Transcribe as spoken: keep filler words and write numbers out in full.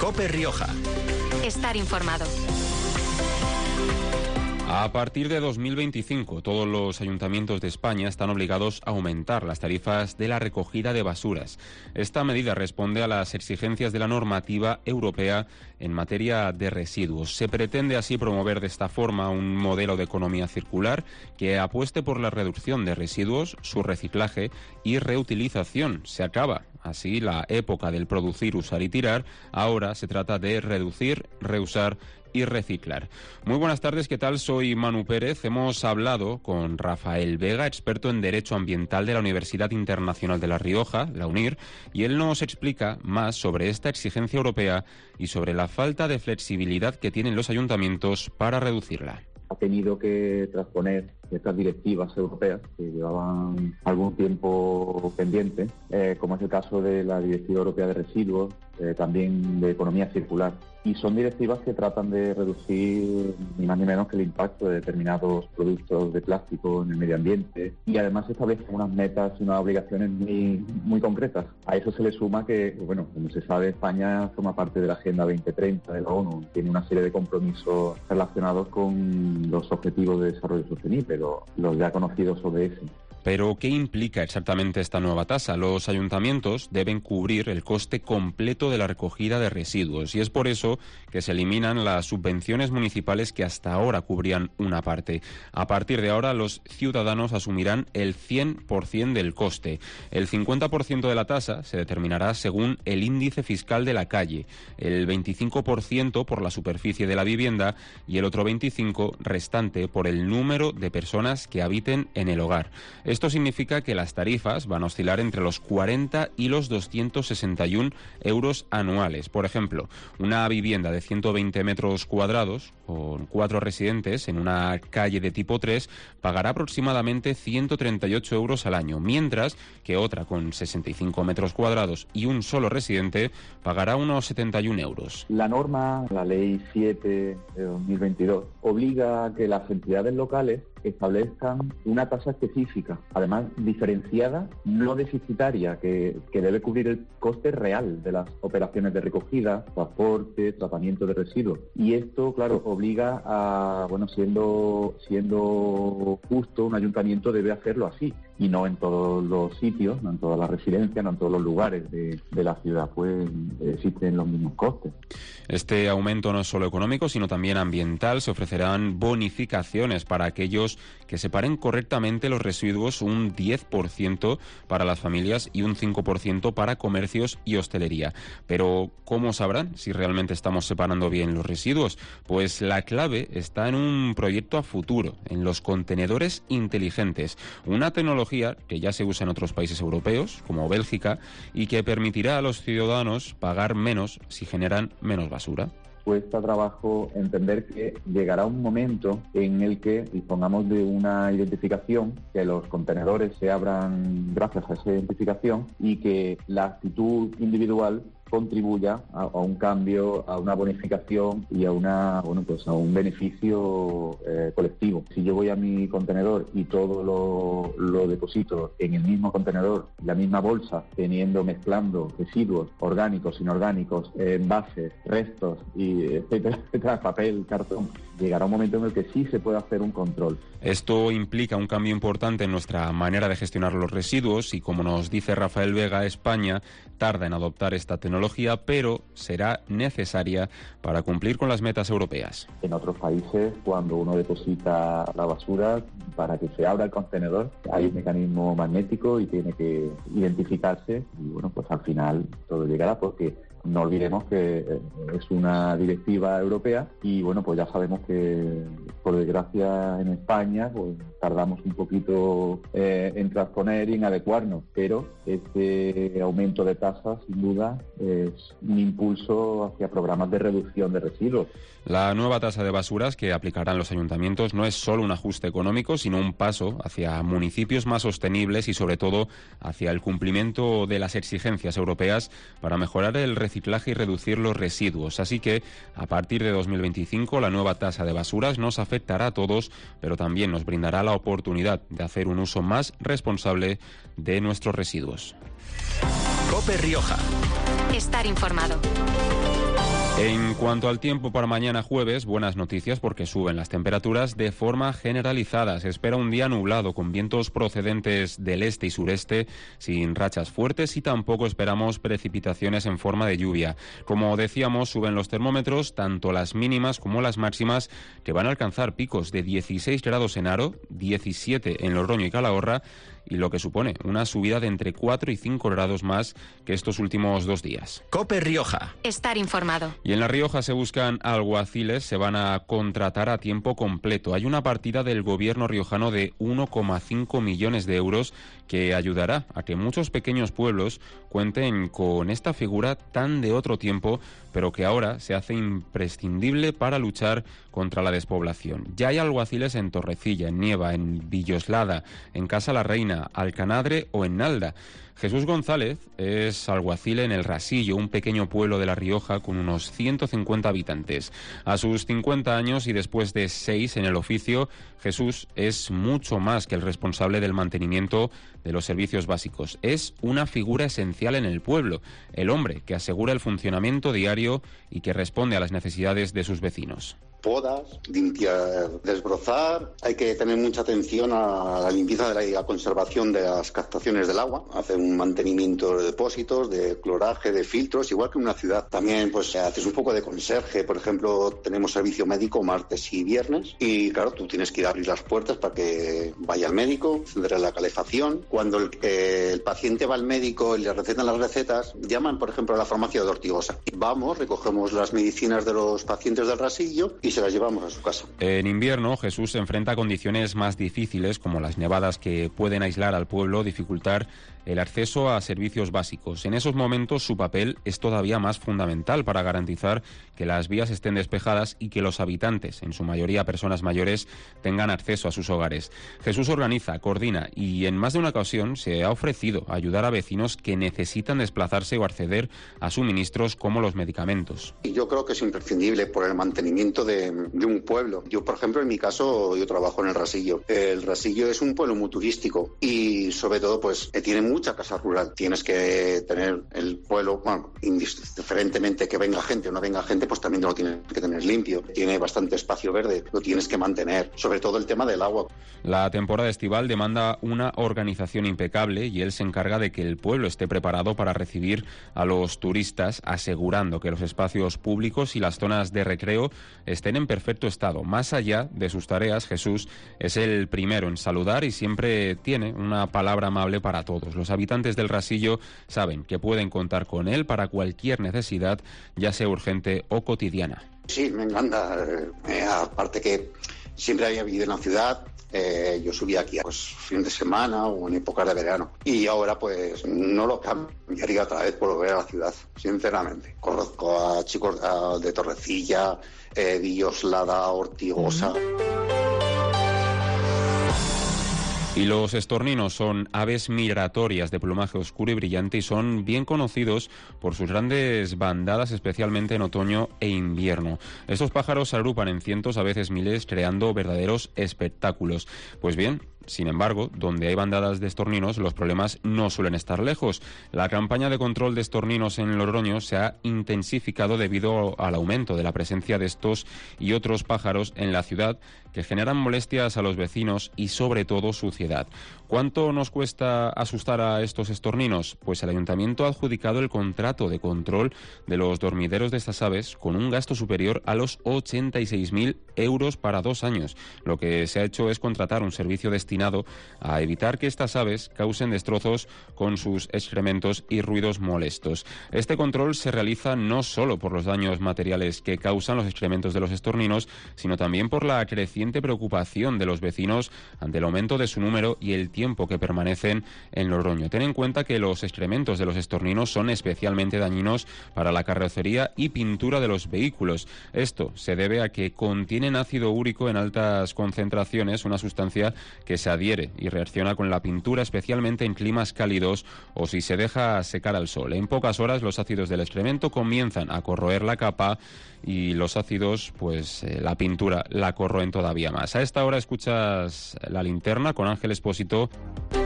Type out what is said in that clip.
COPE Rioja. Estar informado. A partir de dos mil veinticinco, todos los ayuntamientos de España están obligados a aumentar las tarifas de la recogida de basuras. Esta medida responde a las exigencias de la normativa europea en materia de residuos. Se pretende así promover de esta forma un modelo de economía circular que apueste por la reducción de residuos, su reciclaje y reutilización. Se acaba así la época del producir, usar y tirar. Ahora se trata de reducir, reusar y reciclar. Muy buenas tardes, ¿qué tal? Soy Manu Pérez. Hemos hablado con Rafael Vega, experto en Derecho Ambiental de la Universidad Internacional de La Rioja, la UNIR, y él nos explica más sobre esta exigencia europea y sobre la falta de flexibilidad que tienen los ayuntamientos para reducirla. Ha tenido que transponer estas directivas europeas que llevaban algún tiempo pendientes, eh, como es el caso de la Directiva Europea de Residuos, eh, también de Economía Circular. Y son directivas que tratan de reducir ni más ni menos que el impacto de determinados productos de plástico en el medio ambiente, y además establecen unas metas y unas obligaciones muy, muy concretas. A eso se le suma que, bueno, como se sabe, España forma parte de la Agenda veinte treinta de la ONU, tiene una serie de compromisos relacionados con los Objetivos de Desarrollo Sostenible, los ya conocidos O D S. Pero, ¿qué implica exactamente esta nueva tasa? Los ayuntamientos deben cubrir el coste completo de la recogida de residuos y es por eso que se eliminan las subvenciones municipales que hasta ahora cubrían una parte. A partir de ahora, los ciudadanos asumirán el cien por ciento del coste. El cincuenta por ciento de la tasa se determinará según el índice fiscal de la calle, el veinticinco por ciento por la superficie de la vivienda y el otro veinticinco por ciento restante por el número de personas que habiten en el hogar. Esto significa que las tarifas van a oscilar entre los cuarenta y los doscientos sesenta y uno euros anuales. Por ejemplo, una vivienda de ciento veinte metros cuadrados con cuatro residentes en una calle de tipo tres pagará aproximadamente ciento treinta y ocho euros al año, mientras que otra con sesenta y cinco metros cuadrados y un solo residente pagará unos setenta y uno euros. La norma, la Ley siete de dos mil veintidós, obliga a que las entidades locales establezcan una tasa específica, además diferenciada, no deficitaria, que, que debe cubrir el coste real de las operaciones de recogida, transporte, tratamiento de residuos. Y esto, claro, obliga a, bueno, siendo, siendo justo, un ayuntamiento debe hacerlo así, y no en todos los sitios, no en todas las residencias, no en todos los lugares de, de la ciudad, pues existen los mismos costes. Este aumento no es solo económico, sino también ambiental. Se ofrecerán bonificaciones para aquellos que separen correctamente los residuos, un diez por ciento para las familias y un cinco por ciento para comercios y hostelería. Pero, ¿cómo sabrán si realmente estamos separando bien los residuos? Pues la clave está en un proyecto a futuro, en los contenedores inteligentes, una tecnología que ya se usa en otros países europeos, como Bélgica, y que permitirá a los ciudadanos pagar menos si generan menos basura. Cuesta trabajo entender que llegará un momento en el que dispongamos de una identificación, que los contenedores se abran gracias a esa identificación y que la actitud individual contribuya a, a un cambio, a una bonificación y a una bueno pues a un beneficio eh, colectivo. Si yo voy a mi contenedor y todo lo, lo deposito en el mismo contenedor, la misma bolsa, teniendo, mezclando residuos orgánicos, inorgánicos, eh, envases, restos, y etcétera, etcétera, papel, cartón, llegará un momento en el que sí se puede hacer un control. Esto implica un cambio importante en nuestra manera de gestionar los residuos y, como nos dice Rafael Vega, España tarda en adoptar esta tecnología, pero será necesaria para cumplir con las metas europeas. En otros países, cuando uno deposita la basura, para que se abra el contenedor, hay un mecanismo magnético y tiene que identificarse y, bueno, pues al final todo llegará, porque no olvidemos que es una directiva europea y, bueno, pues ya sabemos que, por desgracia, en España pues tardamos un poquito eh, en transponer y en adecuarnos, pero este aumento de tasas, sin duda, es un impulso hacia programas de reducción de residuos. La nueva tasa de basuras que aplicarán los ayuntamientos no es solo un ajuste económico, sino un paso hacia municipios más sostenibles y, sobre todo, hacia el cumplimiento de las exigencias europeas para mejorar el reciclaje y reducir los residuos. Así que, a partir de dos mil veinticinco, la nueva tasa de basuras nos afectará a todos, pero también nos brindará la oportunidad de hacer un uso más responsable de nuestros residuos. COPE Rioja. Estar informado. En cuanto al tiempo para mañana jueves, buenas noticias porque suben las temperaturas de forma generalizada. Se espera un día nublado con vientos procedentes del este y sureste sin rachas fuertes y tampoco esperamos precipitaciones en forma de lluvia. Como decíamos, suben los termómetros, tanto las mínimas como las máximas, que van a alcanzar picos de dieciséis grados en Haro, diecisiete en Logroño y Calahorra, y lo que supone una subida de entre cuatro y cinco grados más que estos últimos dos días. COPE Rioja. Estar informado. Y en La Rioja se buscan alguaciles, se van a contratar a tiempo completo. Hay una partida del gobierno riojano de uno coma cinco millones de euros que ayudará a que muchos pequeños pueblos cuenten con esta figura tan de otro tiempo, pero que ahora se hace imprescindible para luchar contra la despoblación. Ya hay alguaciles en Torrecilla, en Nieva, en Villoslada, en Casa la Reina, Alcanadre o en Nalda. Jesús González es alguacil en El Rasillo, un pequeño pueblo de La Rioja con unos ciento cincuenta habitantes. A sus cincuenta años y después de seis en el oficio, Jesús es mucho más que el responsable del mantenimiento de los servicios básicos. Es una figura esencial en el pueblo, el hombre que asegura el funcionamiento diario y que responde a las necesidades de sus vecinos. Podas, limpiar, desbrozar. Hay que tener mucha atención a la limpieza de la, y la conservación de las captaciones del agua. Hacer un mantenimiento de depósitos, de cloraje, de filtros, igual que en una ciudad. También pues haces un poco de conserje. Por ejemplo, tenemos servicio médico martes y viernes. Y claro, tú tienes que ir a abrir las puertas para que vaya el médico, encender la calefacción. Cuando el, eh, el paciente va al médico y le recetan las recetas, llaman, por ejemplo, a la farmacia de Ortigosa. Vamos, recogemos las medicinas de los pacientes del Rasillo y se las llevamos a su casa. En invierno, Jesús se enfrenta a condiciones más difíciles, como las nevadas que pueden aislar al pueblo, dificultar el acceso a servicios básicos. En esos momentos su papel es todavía más fundamental para garantizar que las vías estén despejadas y que los habitantes, en su mayoría personas mayores, tengan acceso a sus hogares. Jesús organiza, coordina y en más de una ocasión se ha ofrecido a ayudar a vecinos que necesitan desplazarse o acceder a suministros como los medicamentos. Yo creo que es imprescindible por el mantenimiento de, de un pueblo. Yo, por ejemplo, en mi caso, yo trabajo en El Rasillo. El Rasillo es un pueblo muy turístico y, sobre todo, pues tiene mucha casa rural. Tienes que tener el pueblo, bueno, indiferentemente que venga gente o no venga gente, pues también lo tienes que tener limpio. Tiene bastante espacio verde, lo tienes que mantener. Sobre todo el tema del agua. La temporada estival demanda una organización impecable y él se encarga de que el pueblo esté preparado para recibir a los turistas, asegurando que los espacios públicos y las zonas de recreo estén en perfecto estado. Más allá de sus tareas, Jesús es el primero en saludar y siempre tiene una palabra amable para todos. Los habitantes del Rasillo saben que pueden contar con él para cualquier necesidad, ya sea urgente o cotidiana. Sí, me encanta. Eh, aparte que siempre había vivido en la ciudad. Eh, yo subía aquí pues fin de semana o en épocas de verano y ahora pues no lo cambiaría otra vez por volver a la ciudad, sinceramente. Conozco a chicos de Torrecilla, eh, Villoslada, Ortigosa. Y los estorninos son aves migratorias de plumaje oscuro y brillante y son bien conocidos por sus grandes bandadas, especialmente en otoño e invierno. Estos pájaros se agrupan en cientos, a veces miles, creando verdaderos espectáculos. Pues bien, sin embargo, donde hay bandadas de estorninos, los problemas no suelen estar lejos. La campaña de control de estorninos en Logroño se ha intensificado debido al aumento de la presencia de estos y otros pájaros en la ciudad que generan molestias a los vecinos y sobre todo suciedad. ¿Cuánto nos cuesta asustar a estos estorninos? Pues el ayuntamiento ha adjudicado el contrato de control de los dormideros de estas aves con un gasto superior a los ochenta y seis mil euros para dos años. Lo que se ha hecho es contratar un servicio destinado a evitar que estas aves causen destrozos con sus excrementos y ruidos molestos. Este control se realiza no solo por los daños materiales que causan los excrementos de los estorninos, sino también por la creciente preocupación de los vecinos ante el aumento de su número y el tiempo que permanecen en Logroño. Ten en cuenta que los excrementos de los estorninos son especialmente dañinos para la carrocería y pintura de los vehículos. Esto se debe a que contienen ácido úrico en altas concentraciones, una sustancia que se adhiere y reacciona con la pintura, especialmente en climas cálidos o si se deja secar al sol. En pocas horas los ácidos del excremento comienzan a corroer la capa y los ácidos, pues eh, la pintura la corroen todavía más. A esta hora escuchas La Linterna con Ángel Expósito.